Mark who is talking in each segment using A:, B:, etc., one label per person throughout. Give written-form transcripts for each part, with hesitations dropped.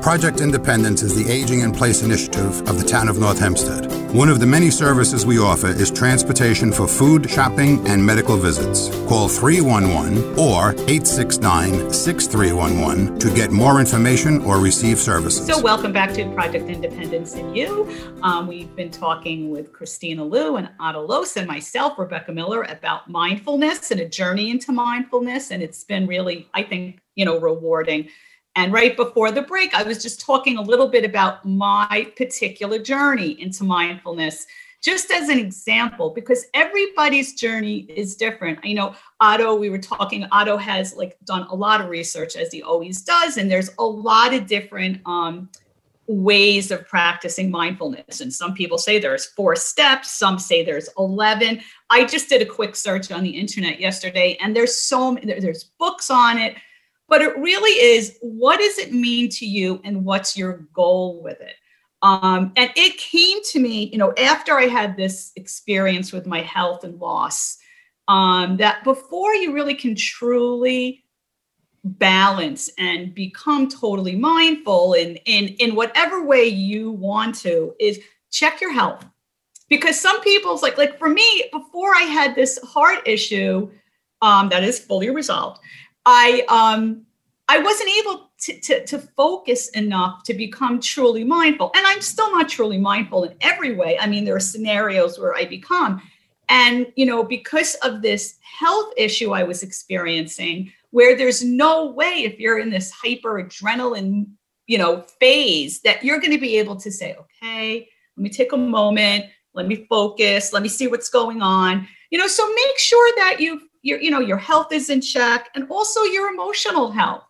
A: Project Independence is the Aging in Place initiative of the town of North Hempstead. One of the many services we offer is transportation for food, shopping, and medical visits. Call 311 or 869-6311 to get more information or receive services.
B: So welcome back to Project Independence and You. We've been talking with Christina Liu and Otto Los and myself, Rebecca Miller, about mindfulness and a journey into mindfulness. And it's been really, I think, rewarding. And right before the break, I was just talking a little bit about my particular journey into mindfulness, just as an example, because everybody's journey is different. Otto, we were talking, Otto has done a lot of research, as he always does. And there's a lot of different ways of practicing mindfulness. And some people say there's 4 steps. Some say there's 11. I just did a quick search on the internet yesterday, and there's books on it. But it really is, what does it mean to you and what's your goal with it? And it came to me, after I had this experience with my health and loss, that before you really can truly balance and become totally mindful in whatever way you want to, is check your health. Because some people's like for me, before I had this heart issue that is fully resolved, I wasn't able to focus enough to become truly mindful. And I'm still not truly mindful in every way. I mean, there are scenarios where I become. And, because of this health issue I was experiencing, where there's no way, if you're in this hyper adrenaline, phase, that you're going to be able to say, okay, let me take a moment, let me focus, let me see what's going on. So make sure that your health is in check, and also your emotional health.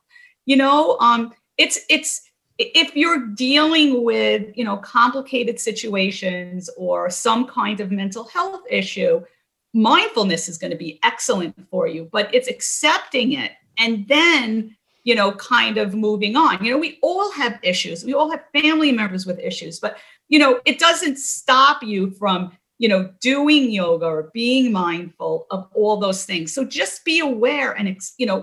B: It's if you're dealing with, complicated situations or some kind of mental health issue, mindfulness is going to be excellent for you, but it's accepting it and then, kind of moving on. We all have issues. We all have family members with issues, but, it doesn't stop you from doing yoga or being mindful of all those things. So just be aware and,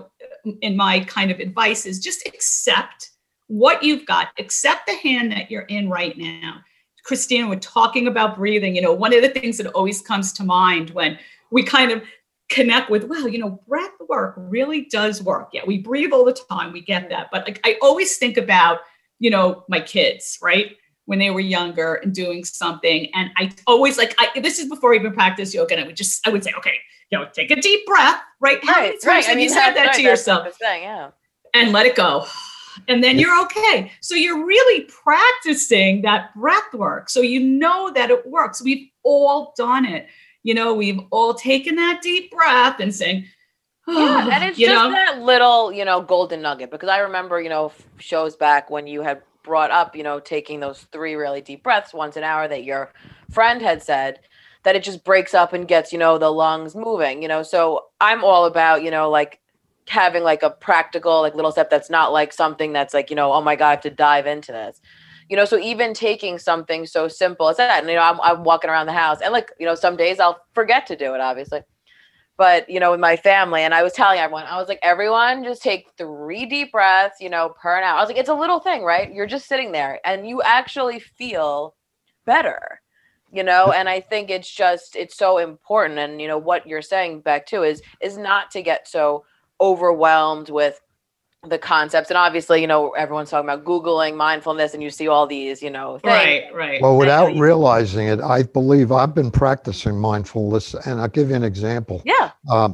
B: in my kind of advice is just accept what you've got, accept the hand that you're in right now. Christina, we're talking about breathing. One of the things that always comes to mind when we kind of connect with, breath work really does work. Yeah, we breathe all the time. We get that. But I always think about, my kids, right? When they were younger and doing something. And I always this is before I even practice yoga. And I would say, okay, take a deep breath, right? How many times have you said that to yourself? And let it go. And then you're okay. So you're really practicing that breath work. So that it works. We've all done it. We've all taken that deep breath and saying,
C: and it's just that little, golden nugget. Because I remember, shows back when you had brought up, taking those 3 really deep breaths once an hour that your friend had said, that it just breaks up and gets, the lungs moving, so I'm all about, having a practical, little step that's not something that's oh my God, I have to dive into this, so even taking something so simple as that, and, I'm walking around the house and some days I'll forget to do it, obviously. But, with my family, and I was telling everyone, I was like, everyone just take 3 deep breaths, per an hour. I was like, it's a little thing, right? You're just sitting there and you actually feel better, and I think it's so important. And, what you're saying back to is not to get so overwhelmed with the concepts. And obviously, everyone's talking about Googling mindfulness and you see all these, things.
B: Right.
D: Well, without realizing it, I believe I've been practicing mindfulness, and I'll give you an example.
C: Yeah.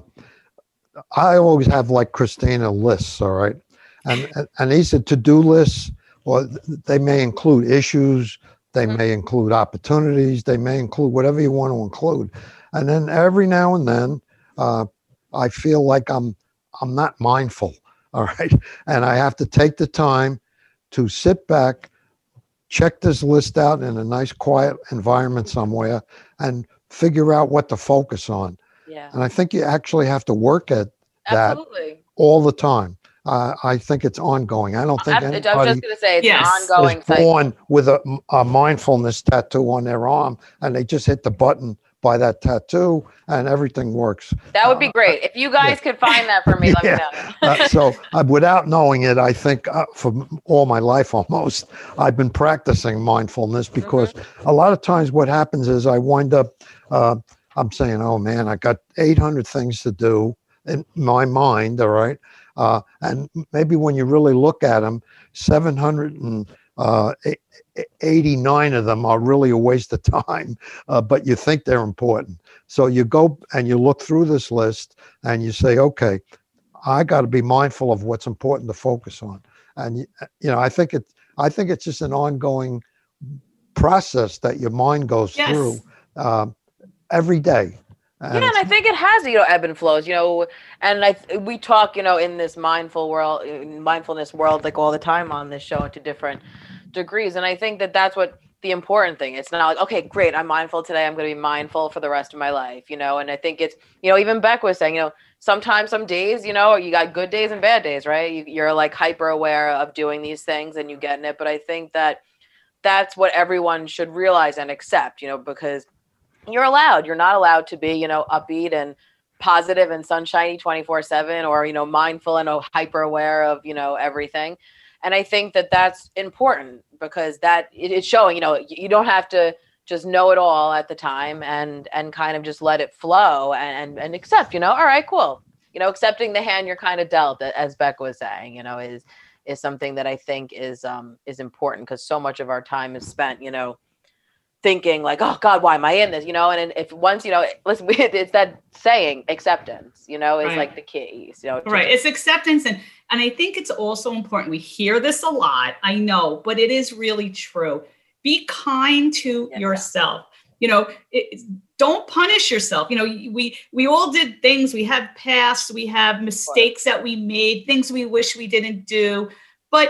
D: I always have Christina lists. All right. And these are to-do lists, or they may include issues. They may include opportunities. They may include whatever you want to include. And then every now and then, I feel like I'm not mindful. All right. And I have to take the time to sit back, check this list out in a nice, quiet environment somewhere, and figure out what to focus on.
C: Yeah.
D: And I think you actually have to work at that all the time. I think it's ongoing. I don't think anybody
C: I was just going to say it's an ongoing
D: is born with a mindfulness tattoo on their arm, and they just hit the button buy that tattoo, and everything works.
C: That would be great. If you guys could find that for me, let me know.
D: So without knowing it, I think for all my life almost, I've been practicing mindfulness because a lot of times what happens is I wind up, I'm saying, oh man, I got 800 things to do in my mind, all right? And maybe when you really look at them, 789 of them are really a waste of time, but you think they're important. So you go and you look through this list and you say, okay, I got to be mindful of what's important to focus on. And, I think it's just an ongoing process that your mind goes through every day.
C: And I think it has, ebb and flows, and we talk, in this mindfulness world, like all the time on this show to different degrees. And I think that that's what the important thing. It's not like, okay, great, I'm mindful today, I'm going to be mindful for the rest of my life, and I think it's, even Beck was saying, sometimes some days, you got good days and bad days, right? You're like hyper aware of doing these things and you get in it. But I think that that's what everyone should realize and accept, because you're not allowed to be, upbeat and positive and sunshiny 24/7 or, mindful and hyper aware of, everything. And I think that that's important because that it's showing, you don't have to just know it all at the time and kind of just let it flow and accept, all right, cool. Accepting the hand you're kind of dealt, as Beck was saying, is something that I think is important because so much of our time is spent, thinking like, oh God, why am I in this? And if once, listen, it's that saying acceptance, is like the key,
B: right. It's acceptance. And I think it's also important. We hear this a lot, I know, but it is really true. Be kind to yourself. Don't punish yourself. We all did things. We have past, we have mistakes that we made, things we wish we didn't do. But,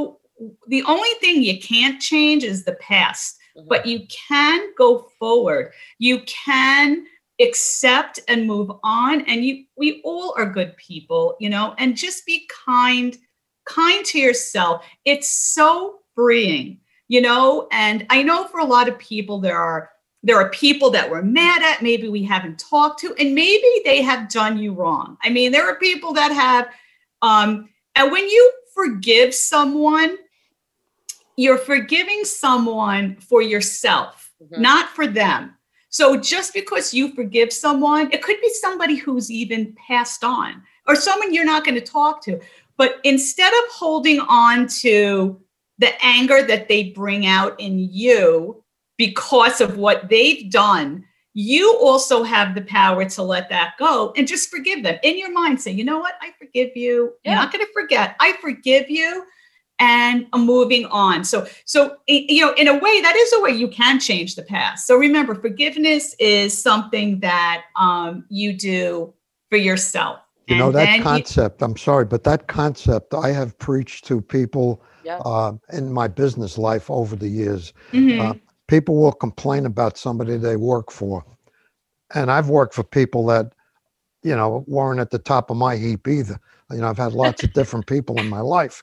B: the only thing you can't change is the past. But you can go forward. You can accept and move on. And we all are good people, and just be kind to yourself. It's so freeing, and I know for a lot of people, there are people that we're mad at, maybe we haven't talked to, and maybe they have done you wrong. I mean, there are people that have, and when you forgive someone, you're forgiving someone for yourself, not for them. So just because you forgive someone, it could be somebody who's even passed on or someone you're not going to talk to. But instead of holding on to the anger that they bring out in you because of what they've done, you also have the power to let that go and just forgive them. In your mind, say, you know what? I forgive you. Yeah. You're not going to forget. I forgive you. And I'm moving on. So, in a way, that is a way you can change the past. So remember, forgiveness is something that you do for yourself.
D: That concept, I'm sorry, but that concept I have preached to people in my business life over the years. People will complain about somebody they work for. And I've worked for people that, weren't at the top of my heap either. I've had lots of different people in my life.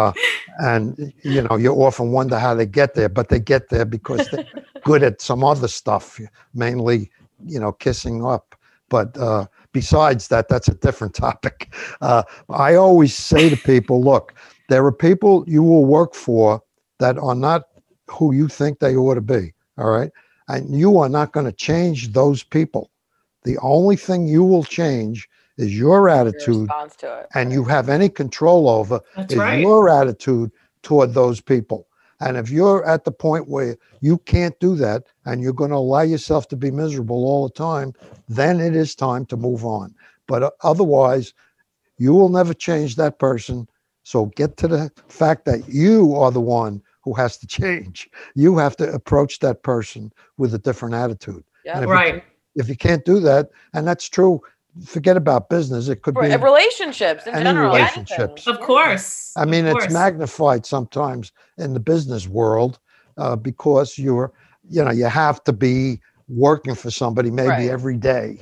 D: And, you often wonder how they get there, but they get there because they're good at some other stuff, mainly, kissing up. But besides that, that's a different topic. I always say to people, look, there are people you will work for that are not who you think they ought to be. All right. And you are not going to change those people. The only thing you will change is your attitude,
C: your response to it.
D: And you have any control over your attitude toward those people. And if you're at the point where you can't do that and you're going to allow yourself to be miserable all the time, then it is time to move on. But otherwise, you will never change that person. So get to the fact that you are the one who has to change. You have to approach that person with a different attitude.
C: Yeah,
D: if you can't do that, and that's true, forget about business. It could be
C: relationships in general.
D: Relationships.
B: Of course.
D: I mean, it's magnified sometimes in the business world because you have to be working for somebody maybe every day,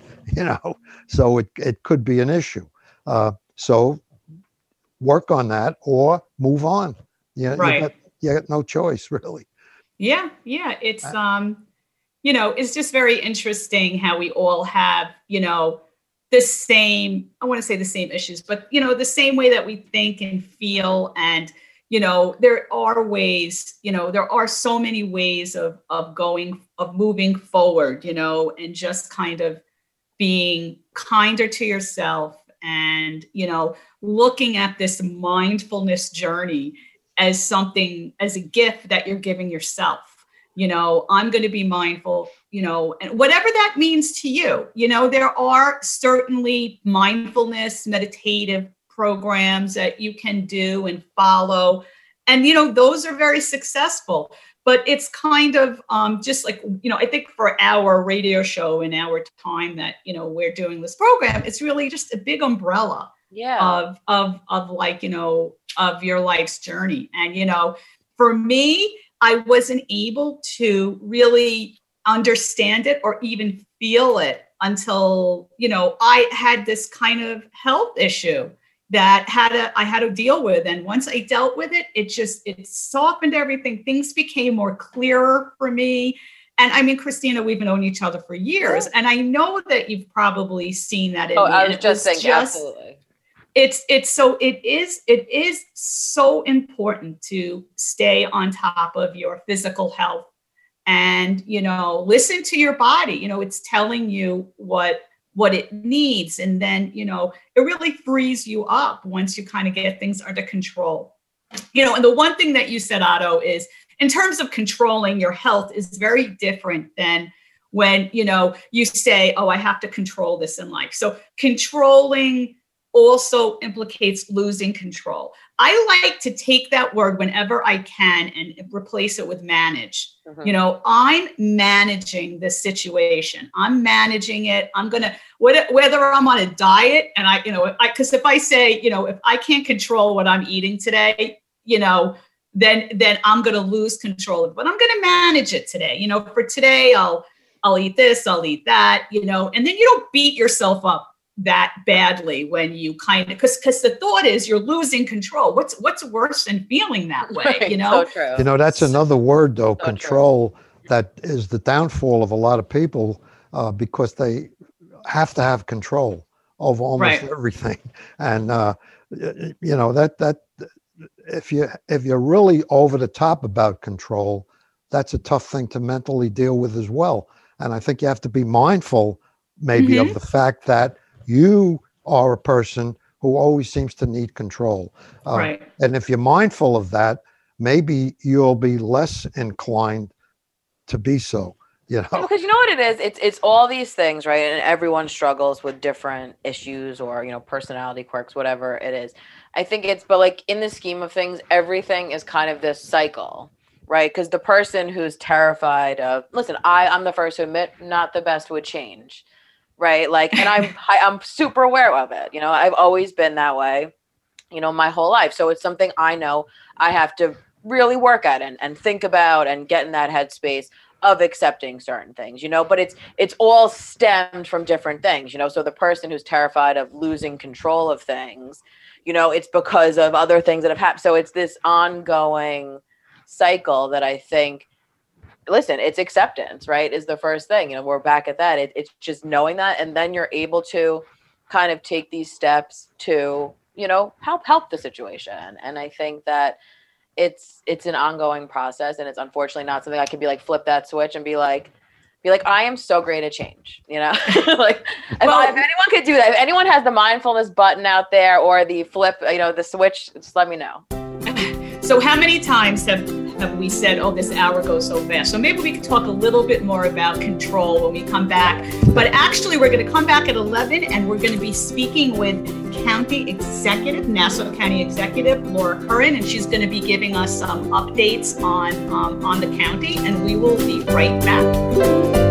D: so it could be an issue. So work on that or move on. You got no choice, really.
B: Yeah. It's, it's just very interesting how we all have, the same, I want to say the same issues, but, the same way that we think and feel. And, there are ways, there are so many ways of moving forward, and just kind of being kinder to yourself and, looking at this mindfulness journey as something, as a gift that you're giving yourself. I'm going to be mindful, and whatever that means to you, there are certainly mindfulness, meditative programs that you can do and follow. And, those are very successful, but it's kind of just like, I think for our radio show and our time that, we're doing this program, it's really just a big umbrella of like, of your life's journey. And, for me, I wasn't able to really understand it or even feel it until, I had this kind of health issue that I had to deal with. And once I dealt with it, it softened everything. Things became more clearer for me. And I mean, Christina, we've known each other for years. And I know that you've probably seen that in me.
C: I was just thinking, absolutely.
B: It is so important to stay on top of your physical health and, listen to your body. It's telling you what it needs. And then, it really frees you up once you kind of get things under control. And the one thing that you said, Otto, is in terms of controlling your health is very different than when, you say, oh, I have to control this in life. So controlling also implicates losing control. I like to take that word whenever I can and replace it with manage. Mm-hmm. I'm managing the situation. I'm managing it. I'm going to, whether I'm on a diet and because if I say, if I can't control what I'm eating today, then I'm going to lose control of it, but I'm going to manage it today. For today, I'll eat this, I'll eat that, and then you don't beat yourself up that badly when you kind of, because the thought is you're losing control. What's worse than feeling that way?
C: Right, so true.
D: That's another word though,
C: so
D: control,
C: true.
D: That is the downfall of a lot of people because they have to have control over almost everything. And that if you're really over the top about control, that's a tough thing to mentally deal with as well. And I think you have to be mindful maybe of the fact that you are a person who always seems to need control. And if you're mindful of that, maybe you'll be less inclined to be so,
C: Because you know what it is? It's all these things, right? And everyone struggles with different issues or, personality quirks, whatever it is. I think but like in the scheme of things, everything is kind of this cycle, right? Because the person who's terrified of, listen, I'm the first to admit, not the best with change. Right. Like, and I'm super aware of it. I've always been that way, my whole life. So it's something I know I have to really work at and think about and get in that headspace of accepting certain things, but it's all stemmed from different things, so the person who's terrified of losing control of things, it's because of other things that have happened. So it's this ongoing cycle that I think, listen, it's acceptance, right? Is the first thing, we're back at that. It's just knowing that. And then you're able to kind of take these steps to, help the situation. And I think that it's an ongoing process, and it's unfortunately not something I can be like, flip that switch and be like, I am so great at change, like if anyone could do that, if anyone has the mindfulness button out there or the flip, the switch, just let me know.
B: So how many times have we said, oh, this hour goes so fast? So maybe we could talk a little bit more about control when we come back. But actually, we're going to come back at 11, and we're going to be speaking with Nassau County Executive Laura Curran, and she's going to be giving us some updates on the county, and we will be right back.